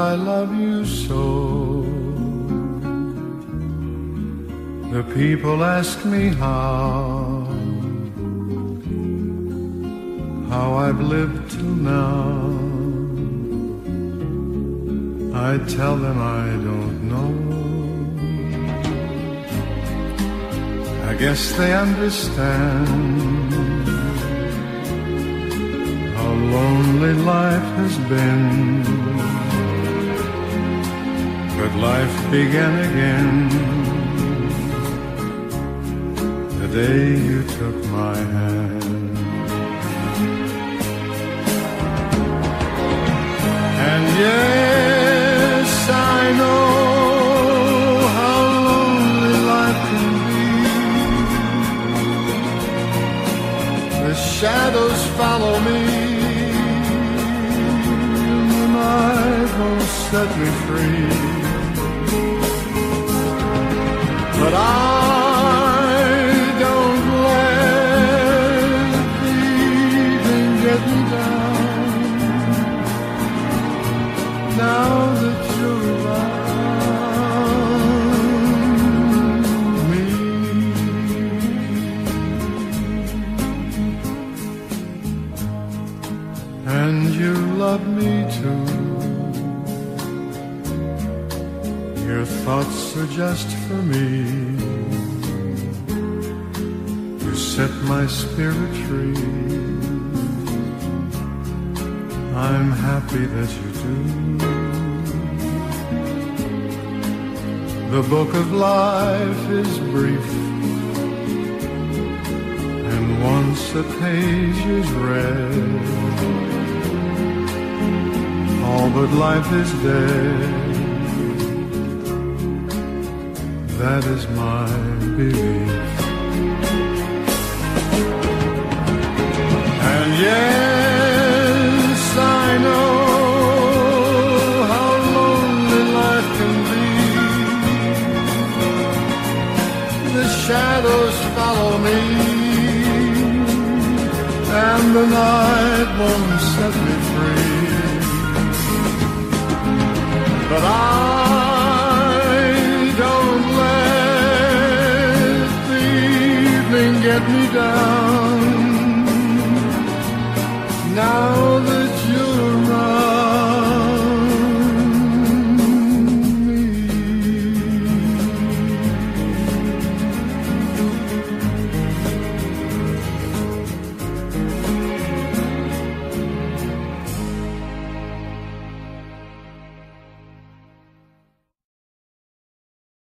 I love you so. The people ask me how I've lived till now. I tell them I don't know. I guess they understand how lonely life has been. But life began again the day you took my hand. And yes, I know how lonely life can be. The shadows follow me, and the night won't set me free. But I don't let the evening get me down. Now that you're around me, and you love me too. Your thoughts are just for me. You set my spirit free. I'm happy that you do. The book of life is brief, and once a page is read, all but life is dead. That is my belief. And yes, I know how lonely life can be. The shadows follow me, and the night won't set me free. But I don't let the evening get me down.